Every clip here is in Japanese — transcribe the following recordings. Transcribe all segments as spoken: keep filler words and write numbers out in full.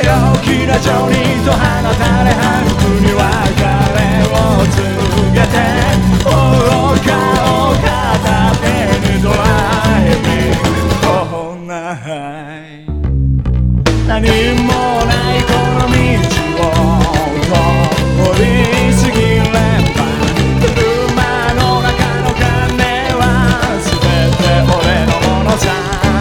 陽気なジョニーと放たれ反復に別れを告げて愚かを片手にドライビングオールナイト何もないこの道を通り過ぎれば車の中の金は全て俺のものさ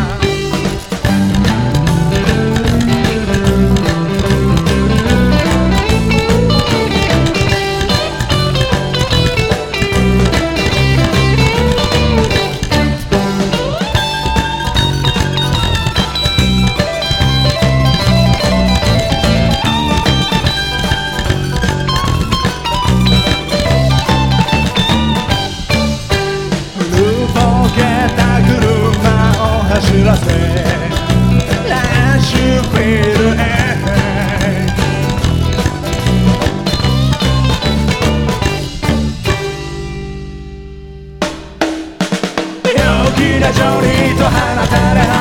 走らせラッシュフィールへ陽気なジョニーと放たれ